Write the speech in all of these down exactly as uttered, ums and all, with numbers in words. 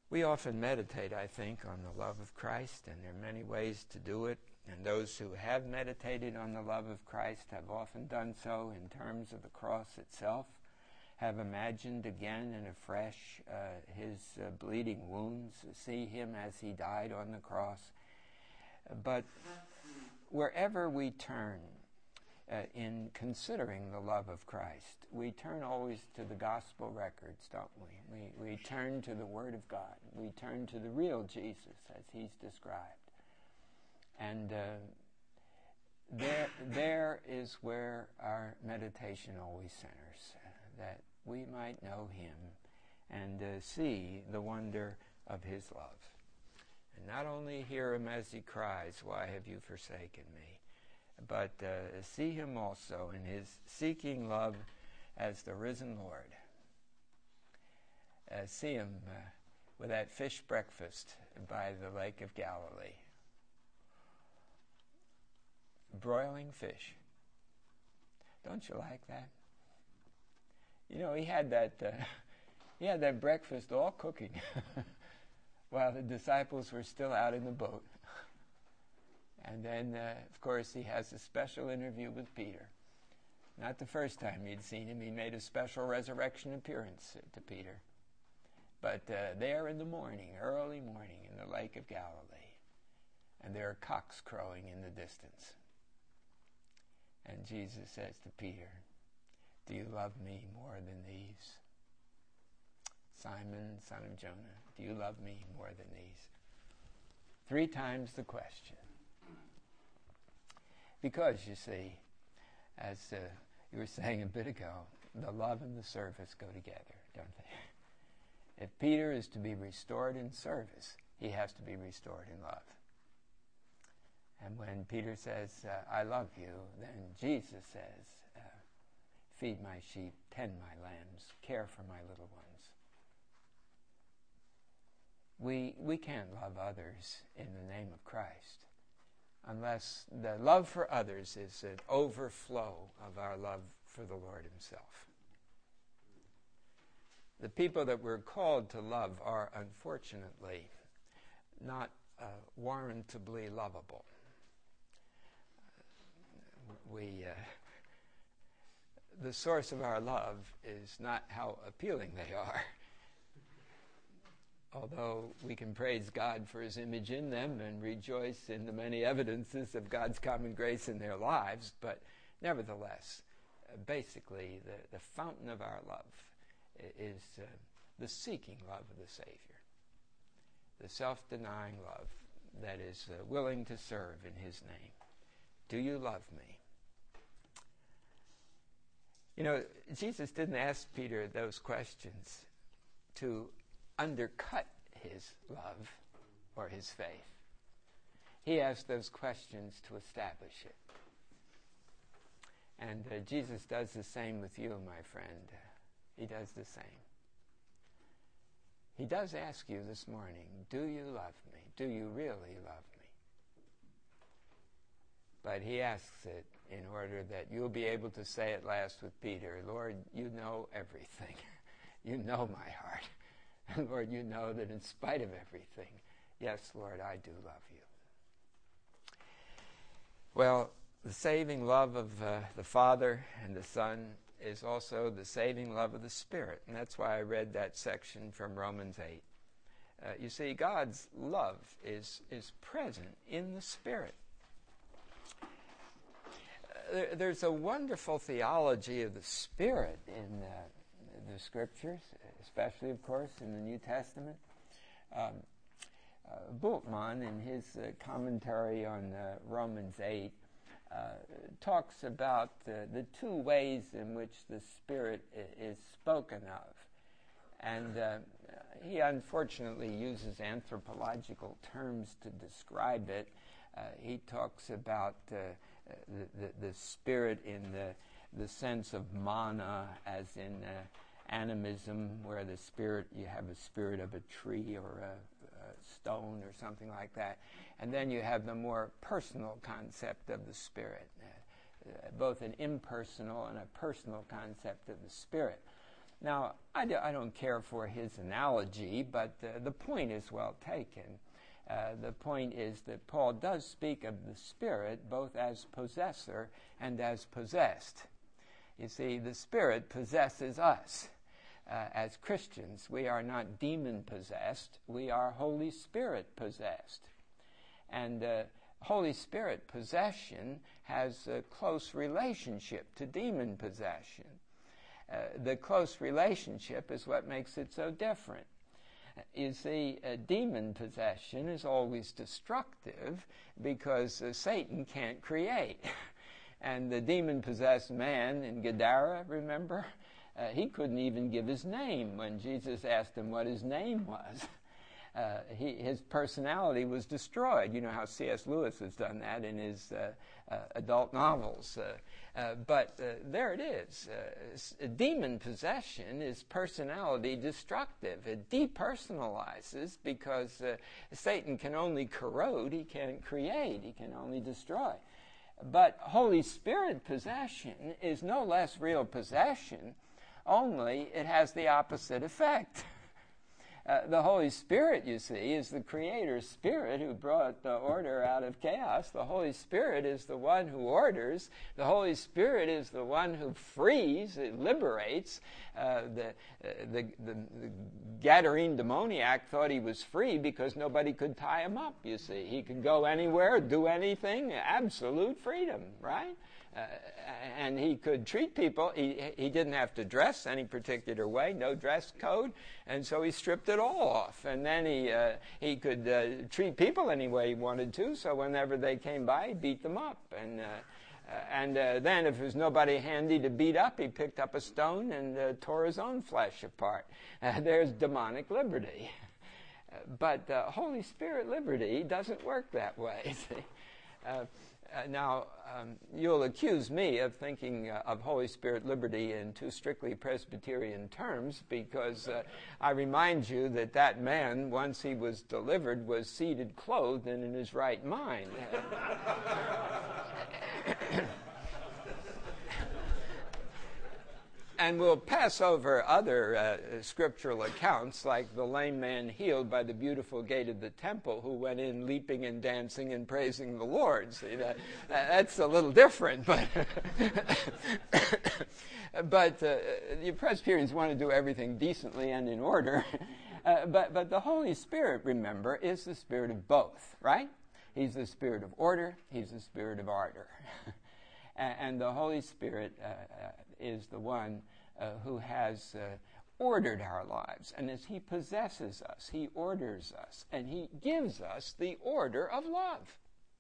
We often meditate, I think, on the love of Christ, and there are many ways to do it. And those who have meditated on the love of Christ have often done so in terms of the cross itself, have imagined again and afresh uh, his uh, bleeding wounds, see him as he died on the cross. But wherever we turn uh, in considering the love of Christ, we turn always to the gospel records, don't we? We, we turn to the Word of God. We turn to the real Jesus as he's described. And uh, there, there is where our meditation always centers, uh, that we might know him and uh, see the wonder of his love. And not only hear him as he cries, "Why have you forsaken me?" but uh, see him also in his seeking love as the risen Lord. Uh, see him uh, with that fish breakfast by the Lake of Galilee. Broiling fish. Don't you like that? You know, he had that uh, he had that breakfast all cooking while the disciples were still out in the boat. And then, uh, of course, he has a special interview with Peter. Not the first time he'd seen him. He made a special resurrection appearance to Peter. But uh, there in the morning, early morning, in the Lake of Galilee, and there are cocks crowing in the distance. And Jesus says to Peter, "Do you love me more than these? Simon, son of Jonah, do you love me more than these?" Three times the question. Because, you see, as uh, you were saying a bit ago, the love and the service go together, don't they? If Peter is to be restored in service, he has to be restored in love. And when Peter says, uh, "I love you," then Jesus says, uh, "Feed my sheep, tend my lambs, care for my little ones." We, we can't love others in the name of Christ unless the love for others is an overflow of our love for the Lord himself. The people that we're called to love are, unfortunately, not uh, warrantably lovable. We, uh, the source of our love is not how appealing they are. Although we can praise God for his image in them and rejoice in the many evidences of God's common grace in their lives, but nevertheless, uh, basically, the, the fountain of our love is uh, the seeking love of the Savior, the self-denying love that is uh, willing to serve in his name. Do you love me? You know, Jesus didn't ask Peter those questions to undercut his love or his faith. He asked those questions to establish it. And uh, Jesus does the same with you, my friend. He does the same. He does ask you this morning, do you love me? Do you really love me? But he asks it in order that you'll be able to say at last with Peter, "Lord, you know everything. You know my heart. And Lord, you know that in spite of everything, yes, Lord, I do love you." Well, the saving love of uh, the Father and the Son is also the saving love of the Spirit. And that's why I read that section from Romans eight. Uh, you see, God's love is, is present in the Spirit. Uh, there, there's a wonderful theology of the Spirit in uh, the Scriptures, especially, of course, in the New Testament. Um, uh, Bultmann, in his uh, commentary on uh, Romans eight, uh, talks about uh, the two ways in which the Spirit I- is spoken of. And uh, he unfortunately uses anthropological terms to describe it. Uh, he talks about uh, the, the, the Spirit in the the sense of mana, as in uh, animism, where the spirit, you have a spirit of a tree or a, a stone or something like that. And then you have the more personal concept of the Spirit, uh, uh, both an impersonal and a personal concept of the Spirit. Now, I, do, I don't care for his analogy, but uh, the point is well taken. Uh, the point is that Paul does speak of the Spirit both as possessor and as possessed. You see, the Spirit possesses us. Uh, as Christians, we are not demon-possessed. We are Holy Spirit-possessed. And uh, Holy Spirit possession has a close relationship to demon possession. Uh, the close relationship is what makes it so different. You see, uh, demon possession is always destructive because uh, Satan can't create. And the demon-possessed man in Gadara, remember? Uh, he couldn't even give his name when Jesus asked him what his name was. Uh, he, his personality was destroyed. You know how C S Lewis has done that in his uh, uh, adult novels. Uh, uh, but uh, there it is. Uh, demon possession is personality destructive. It depersonalizes because uh, Satan can only corrode, he can't create, he can only destroy. But Holy Spirit possession is no less real possession, only it has the opposite effect. Uh, the Holy Spirit, you see, is the Creator Spirit who brought the order out of chaos. The Holy Spirit is the one who orders. The Holy Spirit is the one who frees, it liberates. Uh, the, uh, the, the, the Gadarene demoniac thought he was free because nobody could tie him up, you see. He could go anywhere, do anything, absolute freedom, right? Uh, and he could treat people. He, he didn't have to dress any particular way, no dress code, and so he stripped it all off. And then he uh, he could uh, treat people any way he wanted to, so whenever they came by, he beat them up. And, uh, uh, and uh, then if there was nobody handy to beat up, he picked up a stone and uh, tore his own flesh apart. Uh, there's demonic liberty. Uh, but uh, Holy Spirit liberty doesn't work that way, see. Uh, Uh, now, um, you'll accuse me of thinking uh, of Holy Spirit liberty in too strictly Presbyterian terms because uh, I remind you that that man, once he was delivered, was seated, clothed, and in his right mind. And we'll pass over other uh, scriptural accounts, like the lame man healed by the beautiful gate of the temple, who went in leaping and dancing and praising the Lord. See, that, that's a little different, but but uh, the Presbyterians want to do everything decently and in order. Uh, but but the Holy Spirit, remember, is the spirit of both, right? He's the spirit of order. He's the spirit of ardor, and, and the Holy Spirit Uh, uh, is the one uh, who has uh, ordered our lives. And as he possesses us, he orders us, and he gives us the order of love.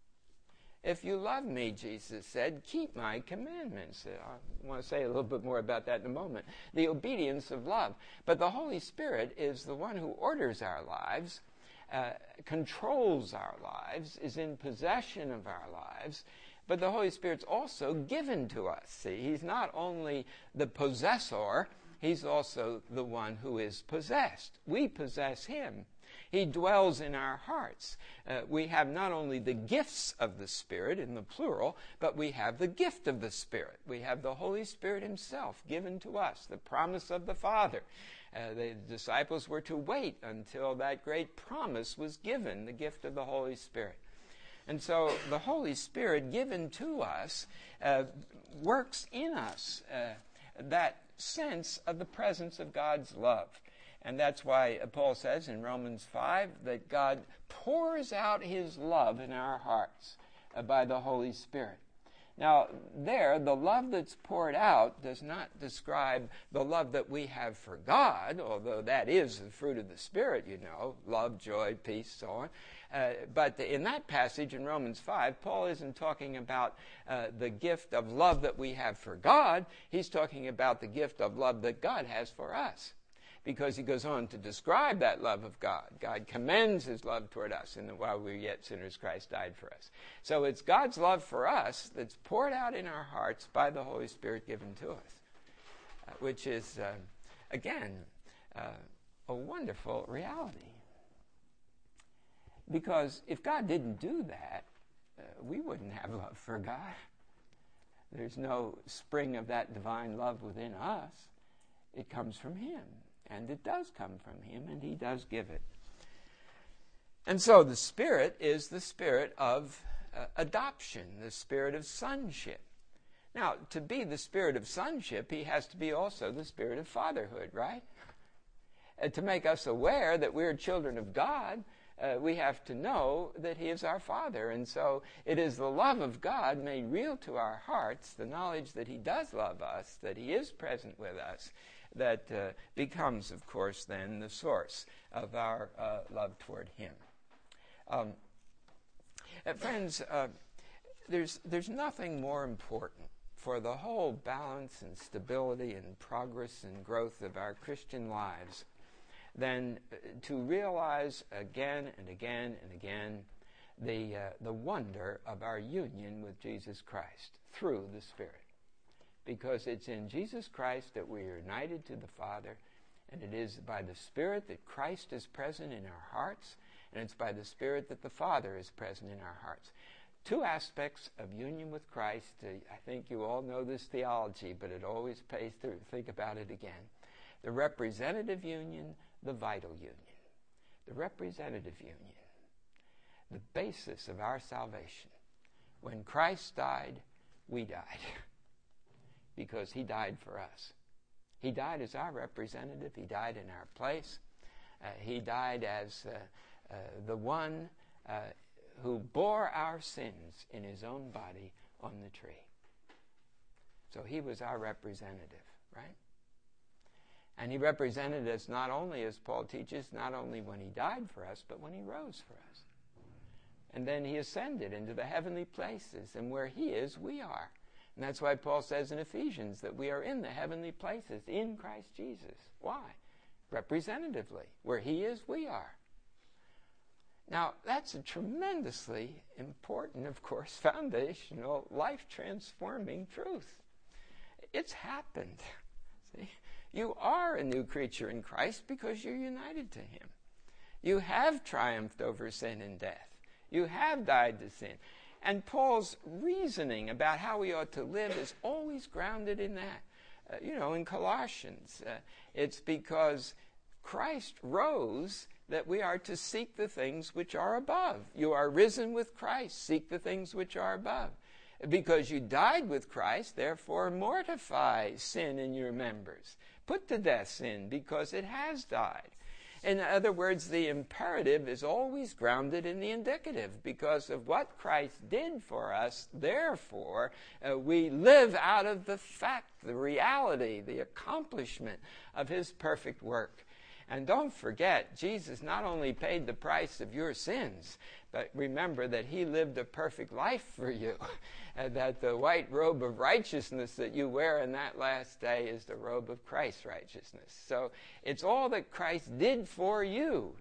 If you love me, Jesus said, keep my commandments. I want to say a little bit more about that in a moment. The obedience of love. But the Holy Spirit is the one who orders our lives, uh, controls our lives, is in possession of our lives. But the Holy Spirit's also given to us. See, he's not only the possessor, he's also the one who is possessed. We possess him. He dwells in our hearts. Uh, we have not only the gifts of the Spirit in the plural, but we have the gift of the Spirit. We have the Holy Spirit himself given to us, the promise of the Father. Uh, the disciples were to wait until that great promise was given, the gift of the Holy Spirit. And so the Holy Spirit given to us uh, works in us uh, that sense of the presence of God's love. And that's why Paul says in Romans five that God pours out his love in our hearts uh, by the Holy Spirit. Now, there, the love that's poured out does not describe the love that we have for God, although that is the fruit of the Spirit, you know, love, joy, peace, so on. Uh, but in that passage in Romans five, Paul isn't talking about uh, the gift of love that we have for God. He's talking about the gift of love that God has for us. Because he goes on to describe that love of God. God commends his love toward us, and while we were yet sinners, Christ died for us. So it's God's love for us that's poured out in our hearts by the Holy Spirit given to us, uh, which is, uh, again, uh, a wonderful reality. Because if God didn't do that, uh, we wouldn't have love for God. There's no spring of that divine love within us. It comes from him, and it does come from him, and he does give it. And so the Spirit is the spirit of uh, adoption, the spirit of sonship. Now, to be the spirit of sonship, he has to be also the spirit of fatherhood, right? Uh, to make us aware that we're children of God, uh, we have to know that he is our Father. And so it is the love of God made real to our hearts, the knowledge that he does love us, that he is present with us, that uh, becomes, of course, then the source of our uh, love toward him. Um, uh, friends, uh, there's there's nothing more important for the whole balance and stability and progress and growth of our Christian lives than to realize again and again and again the uh, the wonder of our union with Jesus Christ through the Spirit. Because it's in Jesus Christ that we are united to the Father, and it is by the Spirit that Christ is present in our hearts, and it's by the Spirit that the Father is present in our hearts. Two aspects of union with Christ. Uh, I think you all know this theology, but it always pays to think about it again. The representative union, the vital union. The representative union, the basis of our salvation. When Christ died, we died, because he died for us. He died as our representative. He died in our place. Uh, he died as uh, uh, the one uh, who bore our sins in his own body on the tree. So he was our representative, right? And he represented us not only, as Paul teaches, not only when he died for us, but when he rose for us. And then he ascended into the heavenly places, and where he is, we are. And that's why Paul says in Ephesians that we are in the heavenly places in Christ Jesus. Why? Representatively. Where he is, we are. Now, that's a tremendously important, of course, foundational, life-transforming truth. It's happened. See? You are a new creature in Christ because you're united to him. You have triumphed over sin and death. You have died to sin. And Paul's reasoning about how we ought to live is always grounded in that. Uh, you know, in Colossians, uh, it's because Christ rose that we are to seek the things which are above. You are risen with Christ. Seek the things which are above. Because you died with Christ, therefore mortify sin in your members. Put to death sin, because it has died. In other words, the imperative is always grounded in the indicative. Because of what Christ did for us, therefore, uh, we live out of the fact, the reality, the accomplishment of his perfect work. And don't forget, Jesus not only paid the price of your sins, but remember that he lived a perfect life for you. And that the white robe of righteousness that you wear in that last day is the robe of Christ's righteousness. So it's all that Christ did for you.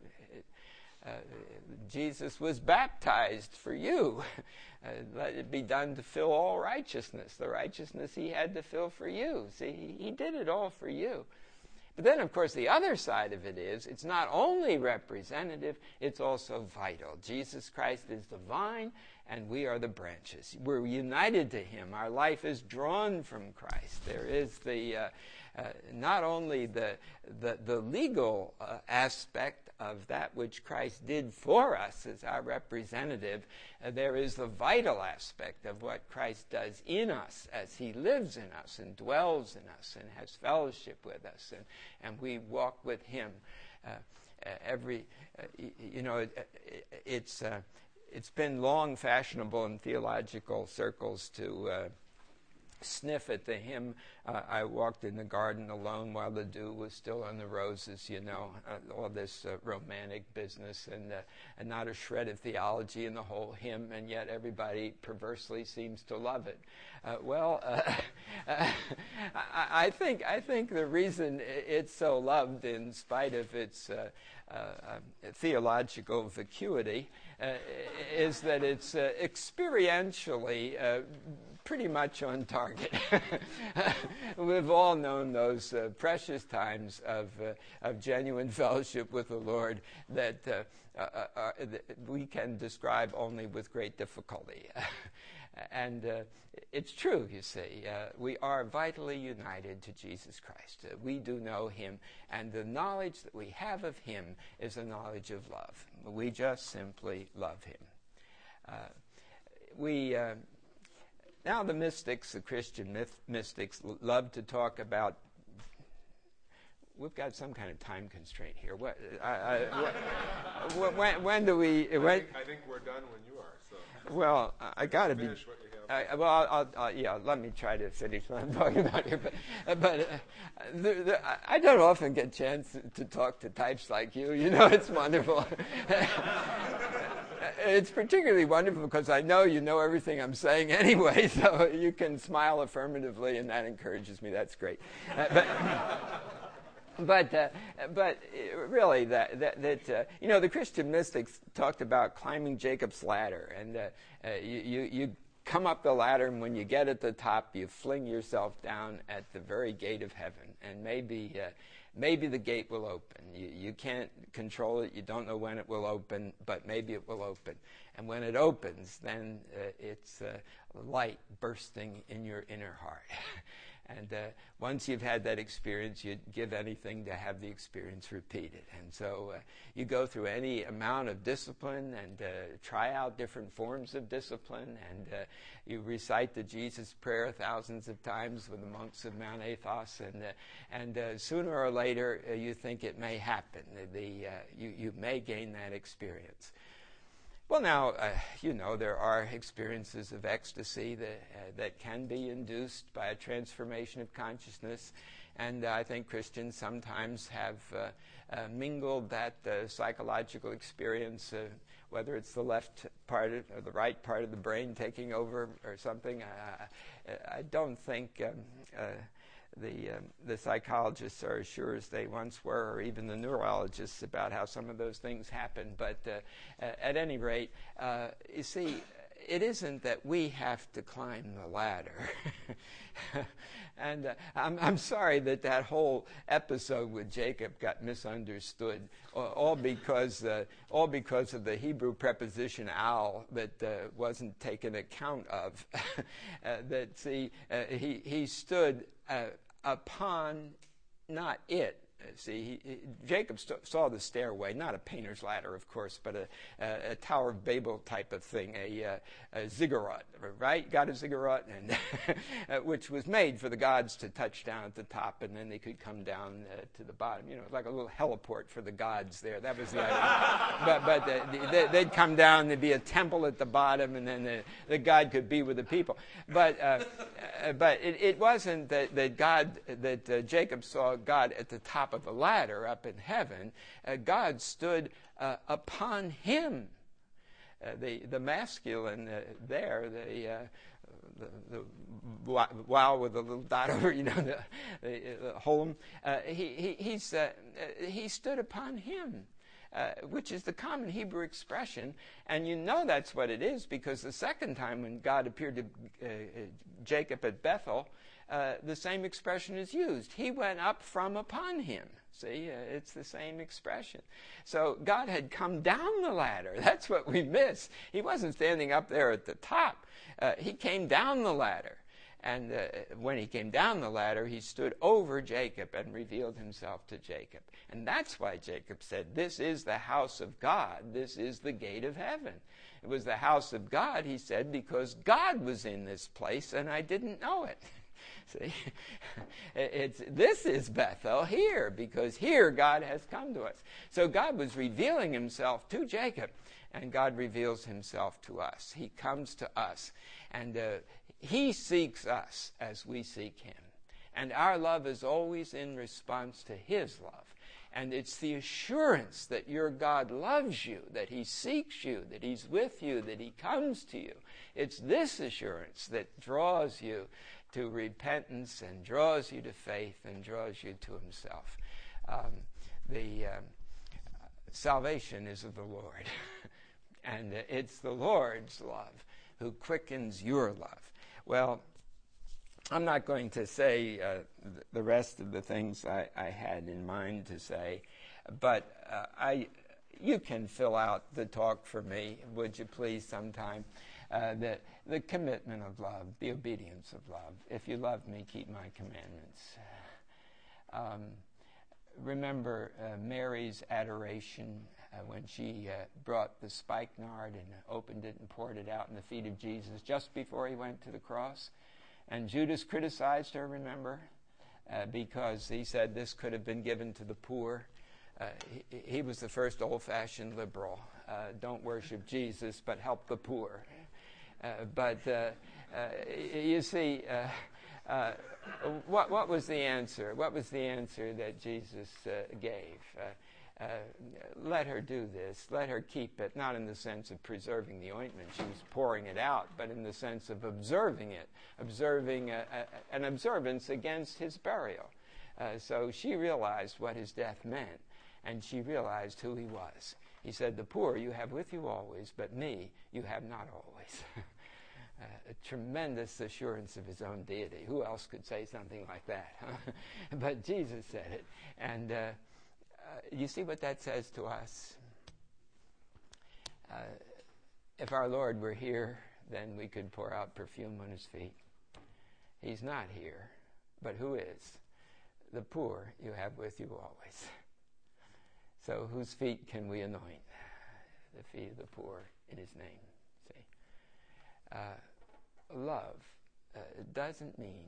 Uh, Jesus was baptized for you. Uh, let it be done to fill all righteousness, the righteousness he had to fill for you. See, he, he did it all for you. But then, of course, the other side of it is, it's not only representative, it's also vital. Jesus Christ is the vine, and we are the branches. We're united to him. Our life is drawn from Christ. There is the uh, uh, not only the the, the legal uh, aspect of that which Christ did for us as our representative, uh, there is the vital aspect of what Christ does in us as he lives in us and dwells in us and has fellowship with us, and, and we walk with him. Uh, uh, every, uh, you know, it, it, it's uh, it's been long fashionable in theological circles to uh, sniff at the hymn, uh, I walked in the garden alone while the dew was still on the roses, you know, uh, all this uh, romantic business, and, uh, and not a shred of theology in the whole hymn, and yet everybody perversely seems to love it. Uh, well, uh, uh, I, I think I think the reason it's so loved, in spite of its uh, uh, uh, theological vacuity, uh, is that it's uh, experientially uh, pretty much on target. target. We've all known those uh, precious times of uh, of genuine fellowship with the Lord that uh, uh, uh, that we can describe only with great difficulty. And uh, it's true, you see. Uh, we are vitally united to Jesus Christ. Uh, we do know him, and the knowledge that we have of him is a knowledge of love. We just simply love him. Uh, we uh, now the mystics, the Christian myth, mystics, l- love to talk about. We've got some kind of time constraint here. What? I, I, what when, when do we? When, I, think, I think we're done when you are. So. Well, I got to be. Finish what you have. I, well, I'll, I'll, yeah. Let me try to finish what I'm talking about here. But, uh, but uh, the, the, I don't often get a chance to talk to types like you. You know, it's wonderful. It's particularly wonderful because I know you know everything I'm saying anyway, so you can smile affirmatively, and that encourages me. That's great. Uh, but. But uh, but really, that that, that uh, you know, the Christian mystics talked about climbing Jacob's ladder, and uh, uh, you, you you come up the ladder, and when you get at the top, you fling yourself down at the very gate of heaven, and maybe uh, maybe the gate will open. You you can't control it. You don't know when it will open, but maybe it will open. And when it opens, then uh, it's uh, light bursting in your inner heart. And uh, once you've had that experience, you'd give anything to have the experience repeated. And so uh, you go through any amount of discipline and uh, try out different forms of discipline. And uh, you recite the Jesus prayer thousands of times with the monks of Mount Athos. And, uh, and uh, sooner or later, uh, you think it may happen. The, the, uh, you, you may gain that experience. Well, now, uh, you know, there are experiences of ecstasy that, uh, that can be induced by a transformation of consciousness, and uh, I think Christians sometimes have uh, uh, mingled that uh, psychological experience, uh, whether it's the left part of, or the right part of the brain taking over or something. Uh, I don't think um, uh, The, um, the psychologists are as sure as they once were, or even the neurologists, about how some of those things happen. But uh, at any rate, uh, you see, it isn't that we have to climb the ladder. And uh, I'm, I'm sorry that that whole episode with Jacob got misunderstood, all because uh, all because of the Hebrew preposition al that uh, wasn't taken account of. uh, that see, uh, he he stood uh, upon, not it. See, he, he, Jacob st- saw the stairway, not a painter's ladder, of course, but a, a, a Tower of Babel type of thing, a, a, a ziggurat, right? Got a ziggurat, and which was made for the gods to touch down at the top, and then they could come down uh, to the bottom. You know, like a little heliport for the gods there. That was the idea. but but uh, they, they'd come down, there'd be a temple at the bottom, and then the, the God could be with the people. But uh, uh, but it, it wasn't that, that God, that uh, Jacob saw God at the top of a ladder up in heaven. Uh, God stood uh, upon him. Uh, the the masculine uh, there, the, uh, the the wow with a little dot over, you know, the, the, the home. Uh, he he he's uh, he stood upon him. Uh, which is the common Hebrew expression, and you know that's what it is because the second time when God appeared to uh, Jacob at Bethel, uh, the same expression is used. He went up from upon him. See, uh, it's the same expression. So God had come down the ladder. That's what we miss. He wasn't standing up there at the top. Uh, he came down the ladder. And uh, when he came down the ladder, he stood over Jacob and revealed himself to Jacob. And that's why Jacob said, this is the house of God. This is the gate of heaven. It was the house of God, he said, because God was in this place and I didn't know it. See, it's, this is Bethel here, because here God has come to us. So God was revealing himself to Jacob, and God reveals himself to us. He comes to us, and uh, he seeks us as we seek him. And our love is always in response to his love. And it's the assurance that your God loves you, that he seeks you, that he's with you, that he comes to you. It's this assurance that draws you to repentance and draws you to faith and draws you to himself. Um, the um, salvation is of the Lord. And it's the Lord's love who quickens your love. Well, I'm not going to say uh, th- the rest of the things I, I had in mind to say, but uh, I, you can fill out the talk for me, would you please, sometime. Uh, the, the commitment of love, the obedience of love. If you love me, keep my commandments. Um, remember uh, Mary's adoration uh, when she uh, brought the spikenard and opened it and poured it out in the feet of Jesus just before he went to the cross. And Judas criticized her, remember, uh, because he said this could have been given to the poor. Uh, he, he was the first old-fashioned liberal. Uh, don't worship Jesus, but help the poor. Uh, but uh, uh, you see, uh, uh, what, what was the answer? What was the answer that Jesus uh, gave? Uh, uh, let her do this. Let her keep it, not in the sense of preserving the ointment. She was pouring it out, but in the sense of observing it, observing a, a, an observance against his burial. Uh, so she realized what his death meant, and she realized who he was. He said, the poor you have with you always, but me you have not always. uh, a tremendous assurance of his own deity. Who else could say something like that? Huh? But Jesus said it. And uh, uh, you see what that says to us? Uh, if our Lord were here, then we could pour out perfume on his feet. He's not here, but who is? The poor you have with you always. So whose feet can we anoint? The feet of the poor in his name. See, uh, love uh, doesn't mean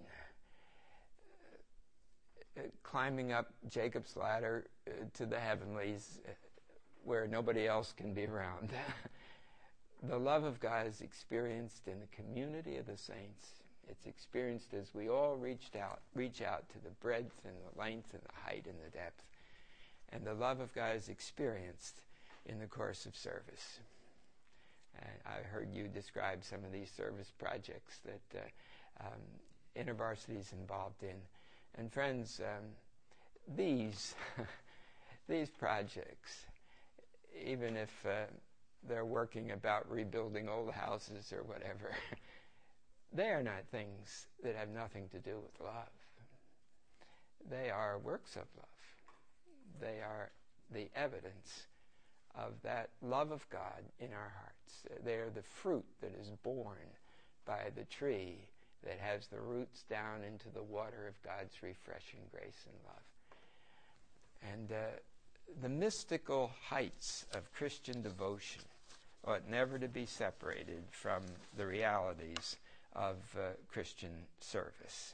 uh, climbing up Jacob's ladder uh, to the heavenlies uh, where nobody else can be around. The love of God is experienced in the community of the saints. It's experienced as we all reached out, reach out to the breadth and the length and the height and the depth. And the love of God is experienced in the course of service. Uh, I heard you describe some of these service projects that uh, um, InterVarsity is involved in. And friends, um, these, these projects, even if uh, they're working about rebuilding old houses or whatever, they are not things that have nothing to do with love. They are works of love. They are the evidence of that love of God in our hearts. They are the fruit that is born by the tree that has the roots down into the water of God's refreshing grace and love. And uh, the mystical heights of Christian devotion ought never to be separated from the realities of uh, Christian service.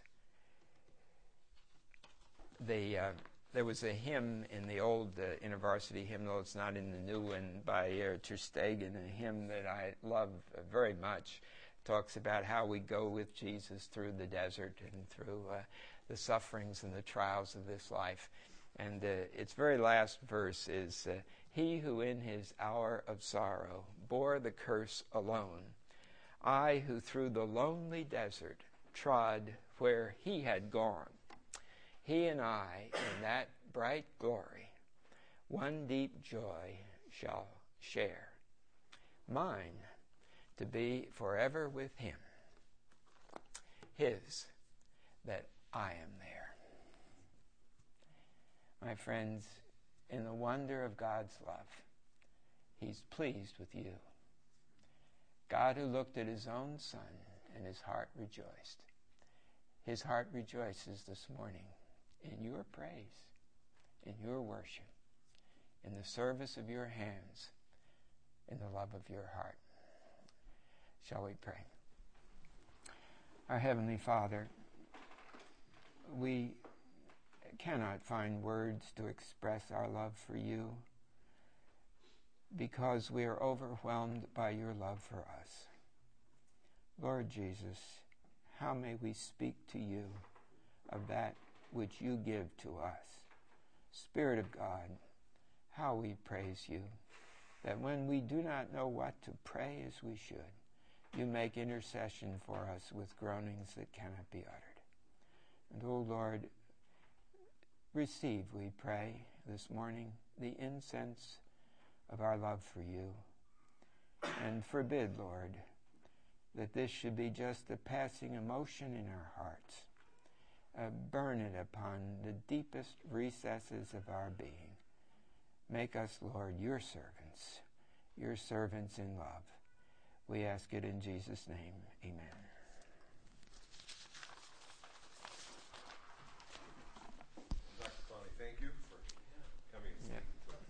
The... Uh, There was a hymn in the old uh, InterVarsity hymnal. It's not in the new one by uh, Ter Stegen, a hymn that I love uh, very much. Talks about how we go with Jesus through the desert and through uh, the sufferings and the trials of this life. And uh, its very last verse is, uh, he who in his hour of sorrow bore the curse alone, I who through the lonely desert trod where he had gone, he and I, in that bright glory, one deep joy shall share, mine to be forever with him, his that I am there. My friends, in the wonder of God's love, he's pleased with you. God who looked at his own Son and his heart rejoiced. His heart rejoices this morning in your praise, in your worship, in the service of your hands, in the love of your heart. Shall we pray? Our Heavenly Father, we cannot find words to express our love for you because we are overwhelmed by your love for us. Lord Jesus, how may we speak to you of that which you give to us? Spirit of God, how we praise you, that when we do not know what to pray as we should, you make intercession for us with groanings that cannot be uttered. And, O Lord, receive, we pray, this morning, the incense of our love for you, and forbid, Lord, that this should be just a passing emotion in our hearts. Uh, burn it upon the deepest recesses of our being. Make us, Lord, your servants, your servants in love. We ask it in Jesus' name. Amen. Doctor Conley, thank you for coming and Yeah. speaking to us.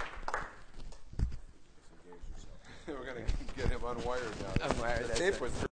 Disengage yourself. We're going to get him unwired now. Unwired, The that's tape it. was